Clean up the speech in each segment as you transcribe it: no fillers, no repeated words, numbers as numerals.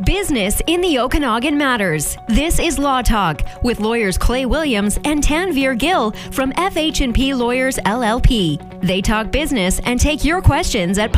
Business in the Okanagan matters. This is Law Talk with lawyers Clay Williams and Tanveer Gill from FH&P Lawyers LLP. They talk business and take your questions at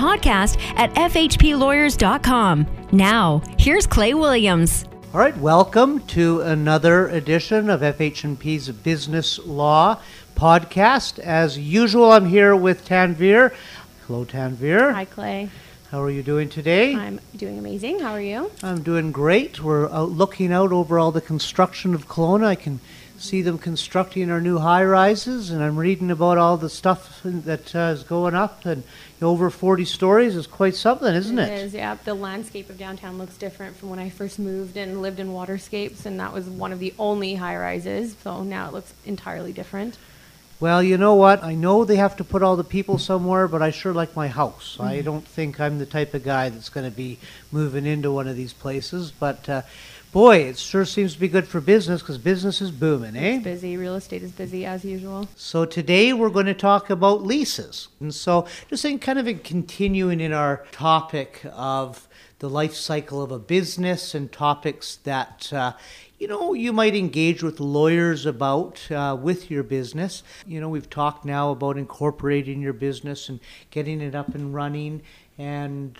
podcast@fhplawyers.com. Now, here's Clay Williams. All right, welcome to another edition of FH&P's Business Law Podcast. As usual, I'm here with Tanveer. Hello, Tanveer. Hi, Clay. How are you doing today? I'm doing amazing. How are you? I'm doing great. We're looking out over all the construction of Kelowna. I can see them constructing our new high-rises, and I'm reading about all the stuff that is going up, and over 40 stories is quite something, isn't it? It is, yeah. The landscape of downtown looks different from when I first moved and lived in Waterscapes, and that was one of the only high-rises, so now it looks entirely different. Well, you know what? I know they have to put all the people somewhere, but I sure like my house. I don't think I'm the type of guy that's going to be moving into one of these places. But, boy, it sure seems to be good for business because business is booming, eh? It's busy. Real estate is busy as usual. So today we're going to talk about leases. And so just in kind of continuing in our topic of the life cycle of a business and topics that you might engage with lawyers about with your business. We've talked now about incorporating your business and getting it up and running. And,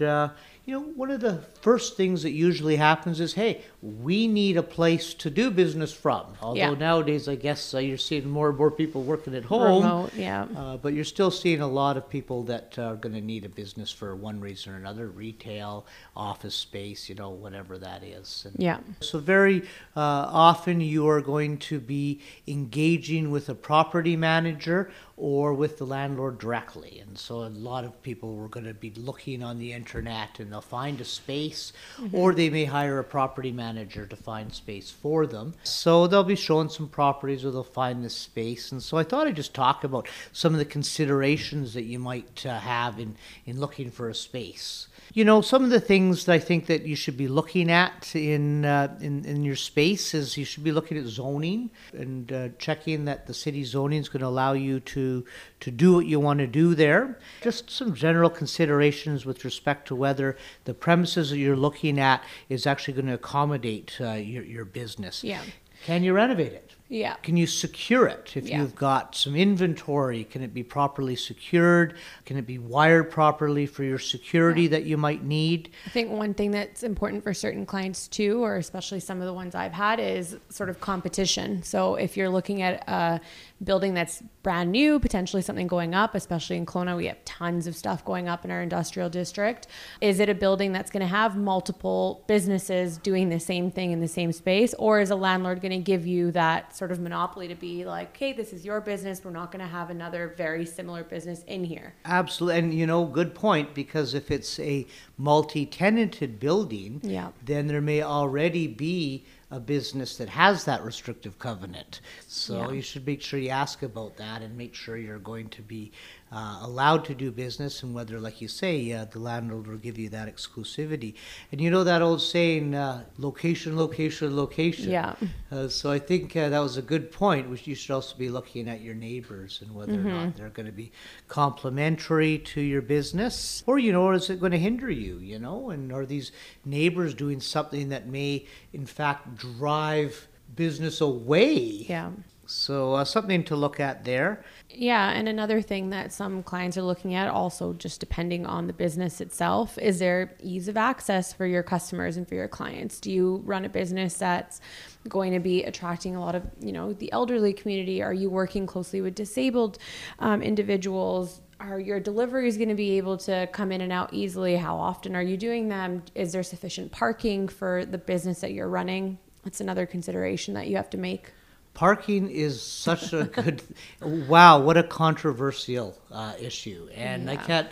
one of the first things that usually happens is, hey, we need a place to do business from. Although nowadays, I guess you're seeing more and more people working at home. Remote, yeah. But you're still seeing a lot of people that are going to need a business for one reason or another, retail, office space, whatever that is. And yeah. So very often you are going to be engaging with a property manager or with the landlord directly. And so a lot of people were going to be looking on the internet and they'll find a space, or they may hire a property manager to find space for them. So they'll be showing some properties or they'll find this space. And so I thought I'd just talk about some of the considerations that you might have in looking for a space. Some of the things that I think that you should be looking at in your space is you should be looking at zoning and checking that the city zoning is going to allow you to do what you want to do there. Just some general considerations with respect to whether the premises that you're looking at is actually going to accommodate your business. Yeah. Can you renovate it? Yeah. Can you secure it? If you've got some inventory, can it be properly secured? Can it be wired properly for your security that you might need? I think one thing that's important for certain clients too, or especially some of the ones I've had, is sort of competition. So if you're looking at a building that's brand new, potentially something going up, especially in Kelowna, we have tons of stuff going up in our industrial district. Is it a building that's going to have multiple businesses doing the same thing in the same space? Or is a landlord going to give you that sort of monopoly to be like, hey, this is your business. We're not going to have another very similar business in here. Absolutely. And, good point, because if it's a multi-tenanted building, then there may already be a business that has that restrictive covenant. So you should make sure you ask about that and make sure you're going to be allowed to do business, and whether, like you say, the landlord will give you that exclusivity. And that old saying, location, location, location. Yeah. So I think that was a good point, which you should also be looking at your neighbors and whether or not they're going to be complementary to your business, or, or is it going to hinder you, and are these neighbors doing something that may, in fact, drive business away? Yeah. So something to look at there. Yeah, and another thing that some clients are looking at, also just depending on the business itself, is there ease of access for your customers and for your clients? Do you run a business that's going to be attracting a lot of, the elderly community? Are you working closely with disabled individuals? Are your deliveries going to be able to come in and out easily? How often are you doing them? Is there sufficient parking for the business that you're running? That's another consideration that you have to make. Parking is such a good, wow, what a controversial issue. And I can't,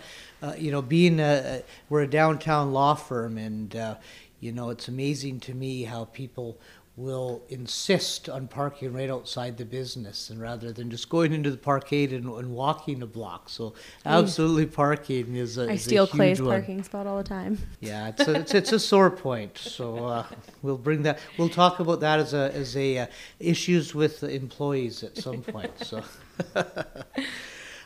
we're a downtown law firm, and, it's amazing to me how people will insist on parking right outside the business, and rather than just going into the parkade and walking a block. So absolutely parking is a steal huge Clay's one. Parking spot all the time. Yeah, it's a sore point. So we'll bring that. We'll talk about that as a issues with employees at some point. So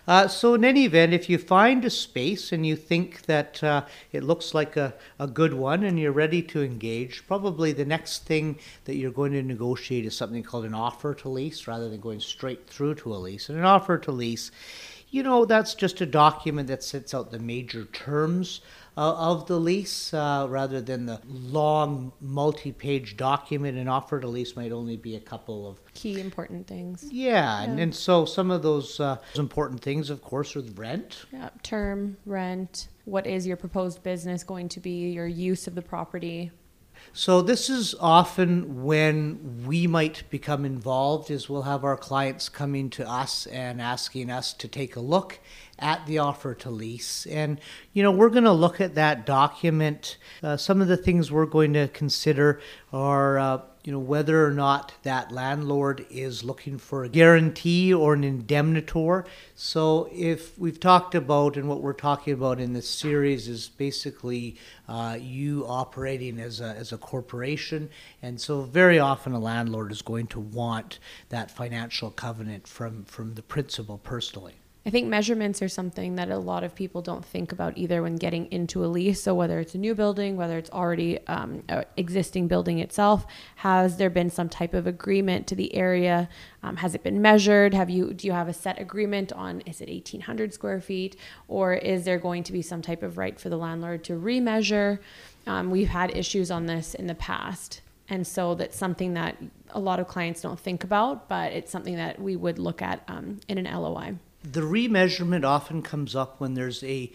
So in any event, if you find a space and you think that it looks like a good one and you're ready to engage, probably the next thing that you're going to negotiate is something called an offer to lease rather than going straight through to a lease. And an offer to lease, that's just a document that sets out the major terms of the lease rather than the long multi-page document. An offer to lease might only be a couple of Key important things. Yeah. And so some of those important things, of course, are the rent. Yeah, term, rent, what is your proposed business going to be, your use of the property. So this is often when we might become involved, is we'll have our clients coming to us and asking us to take a look at the offer to lease. And, we're going to look at that document. Some of the things we're going to consider are, whether or not that landlord is looking for a guarantee or an indemnitor. So if we've talked about, and what we're talking about in this series is basically you operating as a corporation. And so very often a landlord is going to want that financial covenant from the principal personally. I think measurements are something that a lot of people don't think about either when getting into a lease. So whether it's a new building, whether it's already an existing building itself, has there been some type of agreement to the area? Has it been measured? Do you have a set agreement on, is it 1,800 square feet? Or is there going to be some type of right for the landlord to remeasure? We've had issues on this in the past. And so that's something that a lot of clients don't think about, but it's something that we would look at in an LOI. The remeasurement often comes up when there's a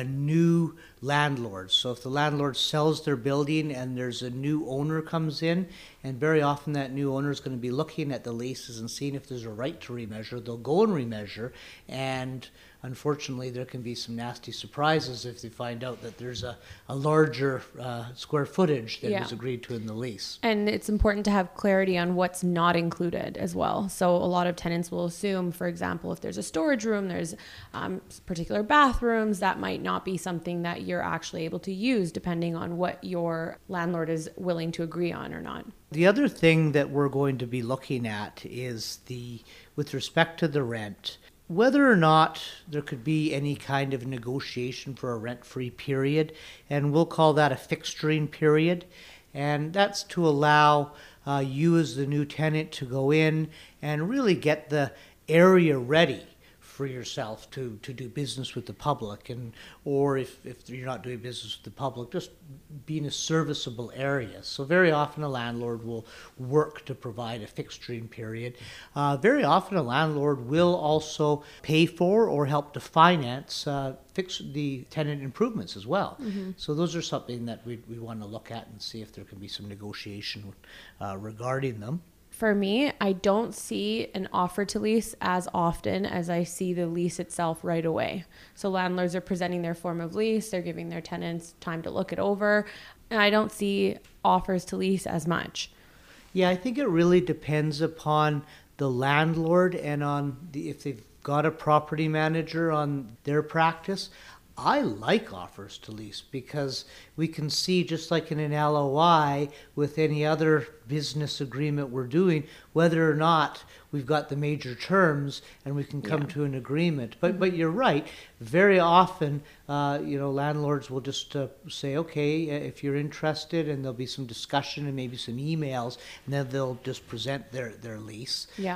new landlord. So if the landlord sells their building and there's a new owner comes in, and very often that new owner is going to be looking at the leases and seeing if there's a right to remeasure, they'll go and remeasure. And unfortunately, there can be some nasty surprises if they find out that there's a larger square footage than was agreed to in the lease. And it's important to have clarity on what's not included as well. So a lot of tenants will assume, for example, if there's a storage room, there's particular bathrooms, that might not be something that you're actually able to use depending on what your landlord is willing to agree on or not. The other thing that we're going to be looking at is with respect to the rent, whether or not there could be any kind of negotiation for a rent-free period, and we'll call that a fixturing period. And that's to allow you as the new tenant to go in and really get the area ready for yourself to do business with the public, or if you're not doing business with the public, just be in a serviceable area. So very often a landlord will work to provide a fixturing period. Very often a landlord will also pay for or help to finance fix the tenant improvements as well. Mm-hmm. So those are something that we want to look at and see if there can be some negotiation regarding them. For me, I don't see an offer to lease as often as I see the lease itself right away. So landlords are presenting their form of lease, they're giving their tenants time to look it over, and I don't see offers to lease as much. Yeah, I think it really depends upon the landlord and on if they've got a property manager on their practice. I like offers to lease because we can see, just like in an LOI with any other business agreement we're doing, whether or not we've got the major terms and we can come to an agreement. But you're right. Very often, landlords will just say, okay, if you're interested, and there'll be some discussion and maybe some emails, and then they'll just present their lease. Yeah.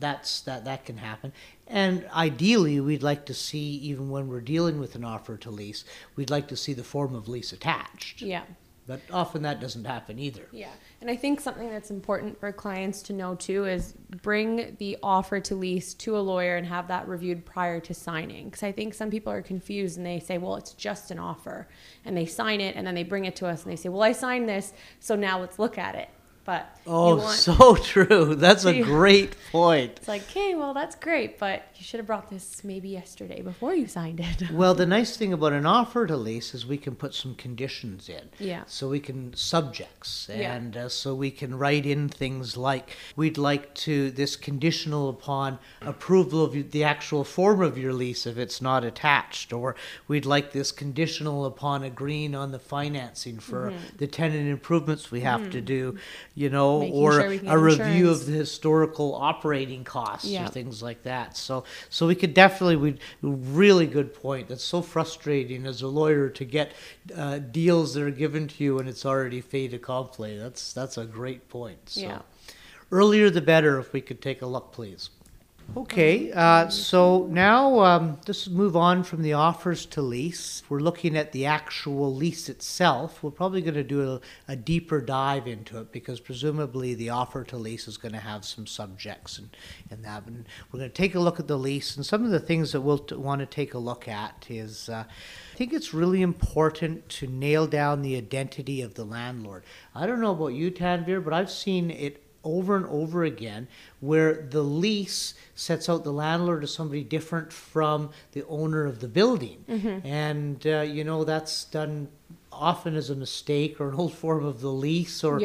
That can happen. And ideally, we'd like to see, even when we're dealing with an offer to lease, we'd like to see the form of lease attached. Yeah. But often that doesn't happen either. Yeah. And I think something that's important for clients to know too is bring the offer to lease to a lawyer and have that reviewed prior to signing. Because I think some people are confused and they say, well, it's just an offer. And they sign it and then they bring it to us and they say, well, I signed this, so now let's look at it. But so true. That's a great point. It's like, okay, well, that's great, but you should have brought this maybe yesterday before you signed it. Well, the nice thing about an offer to lease is we can put some conditions in. Yeah. So we can subjects, and so we can write in things like, we'd like this conditional upon approval of the actual form of your lease if it's not attached, or we'd like this conditional upon agreeing on the financing for the tenant improvements we have to do. or sure we can a get review insurance. of the historical operating costs Yeah. or things like that. So we could definitely, really good point. That's so frustrating as a lawyer to get deals that are given to you and it's already fait accompli. That's a great point. So Yeah. earlier the better if we could take a look, please. Okay, so now let's move on from the offers to lease. We're looking at the actual lease itself. We're probably going to do a deeper dive into it because presumably the offer to lease is going to have some subjects and that. And we're going to take a look at the lease, and some of the things that we'll want to take a look at is I think it's really important to nail down the identity of the landlord. I don't know about you, Tanvir, but I've seen it over and over again where the lease sets out the landlord as somebody different from the owner of the building. And, that's done often as a mistake or an old form of the lease or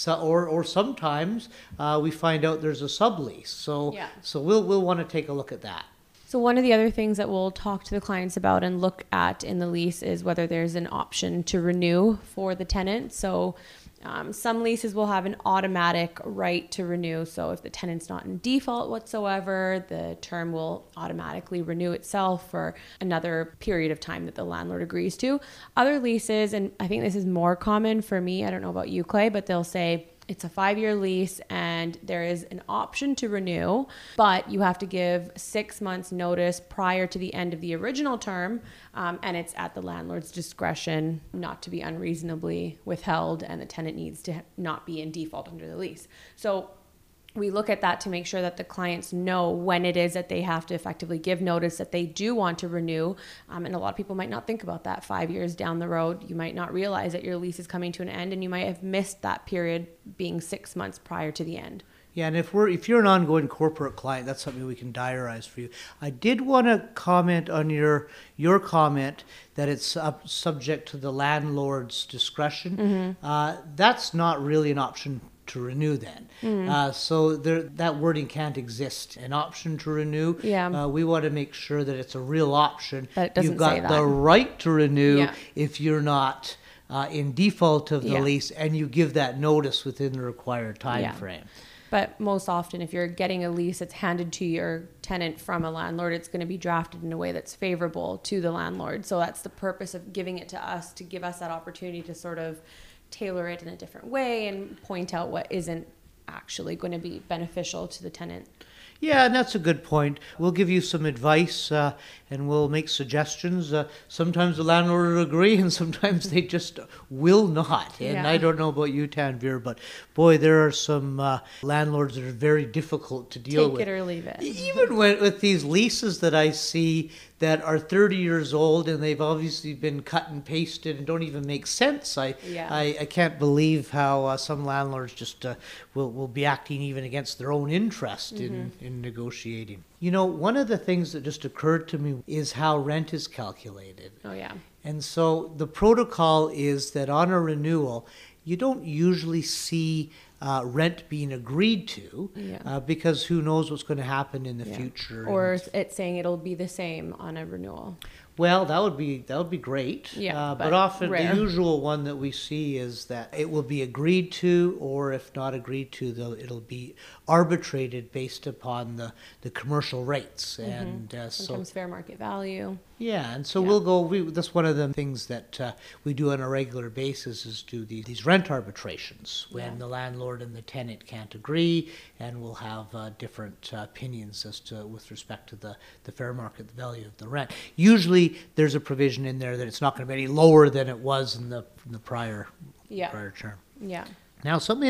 or sometimes we find out there's a sublease. So we'll want to take a look at that. So one of the other things that we'll talk to the clients about and look at in the lease is whether there's an option to renew for the tenant. So some leases will have an automatic right to renew. So if the tenant's not in default whatsoever, the term will automatically renew itself for another period of time that the landlord agrees to. Other leases, and I think this is more common for me, I don't know about you, Clay, but they'll say it's a 5-year lease and there is an option to renew, but you have to give 6 months notice prior to the end of the original term, and it's at the landlord's discretion not to be unreasonably withheld, and the tenant needs to not be in default under the lease. So we look at that to make sure that the clients know when it is that they have to effectively give notice that they do want to renew. And a lot of people might not think about that 5 years down the road. You might not realize that your lease is coming to an end, and you might have missed that period being 6 months prior to the end. Yeah, and if you're an ongoing corporate client, that's something we can diarize for you. I did want to comment on your comment that it's subject to the landlord's discretion. That's not really an option to renew then. So that wording can't exist. An option to renew. Yeah. We want to make sure that it's a real option. But it doesn't You've got say that. the right to renew Yeah. if you're not in default of the lease and you give that notice within the required time frame. But most often, if you're getting a lease that's handed to your tenant from a landlord, it's going to be drafted in a way that's favorable to the landlord. So that's the purpose of giving it to us, to give us that opportunity to sort of tailor it in a different way and point out what isn't actually going to be beneficial to the tenant. Yeah, and that's a good point. We'll give you some advice and we'll make suggestions. Sometimes the landlord will agree and sometimes they just will not. And I don't know about you, Tanvir, but boy, there are some landlords that are very difficult to deal with. Take it or leave it. Even with these leases that I see that are 30 years old and they've obviously been cut and pasted and don't even make sense. I can't believe how some landlords just will be acting even against their own interest in negotiating. One of the things that just occurred to me is how rent is calculated. Oh, yeah. And so the protocol is that on a renewal, you don't usually see rent being agreed to because who knows what's going to happen in the future. Or it's saying it'll be the same on a renewal. Well, that would be great. Yeah, but often rare. the usual one that we see is that it will be agreed to, or if not agreed to, it'll be arbitrated based upon the commercial rates. And Sometimes fair market value. Yeah, and so that's one of the things that we do on a regular basis is do these rent arbitrations when the landlord and the tenant can't agree, and we'll have different opinions with respect to the fair market value of the rent. Usually there's a provision in there that it's not going to be any lower than it was in the prior term. Yeah. Now, something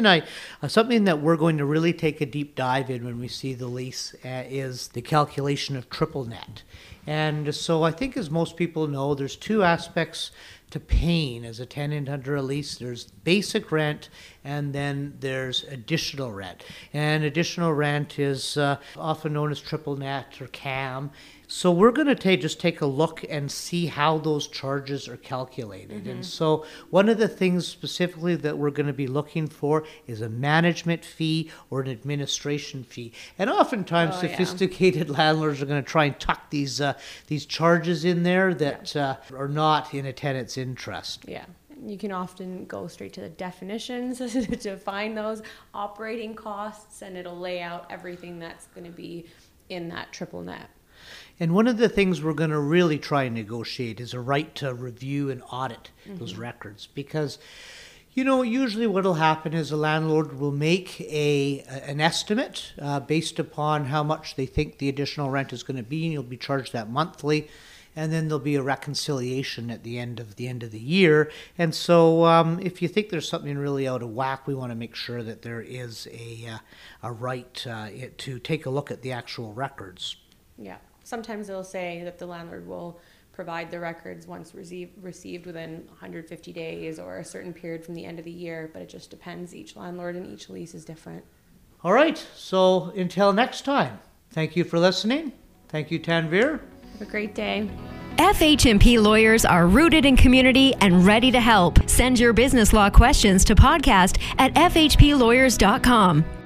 that we're going to really take a deep dive in when we see the lease is the calculation of triple net. And so I think, as most people know, there's two aspects to paying as a tenant under a lease. There's basic rent, and then there's additional rent. And additional rent is often known as triple net or CAM. So we're going to just take a look and see how those charges are calculated. And so one of the things specifically that we're going to be looking for is a management fee or an administration fee. And oftentimes sophisticated landlords are going to try and tuck these charges in there that are not in a tenant's interest. Yeah. You can often go straight to the definitions to find those operating costs, and it'll lay out everything that's going to be in that triple net. And one of the things we're going to really try and negotiate is a right to review and audit those records, because usually what will happen is a landlord will make an estimate based upon how much they think the additional rent is going to be, and you'll be charged that monthly, and then there'll be a reconciliation at the end of the year. And so if you think there's something really out of whack, we want to make sure that there is a right to take a look at the actual records. Yeah. Sometimes they'll say that the landlord will provide the records once received within 150 days or a certain period from the end of the year, but it just depends. Each landlord and each lease is different. All right, so until next time, thank you for listening. Thank you, Tanvir. Have a great day. FH&P lawyers are rooted in community and ready to help. Send your business law questions to podcast@fhplawyers.com.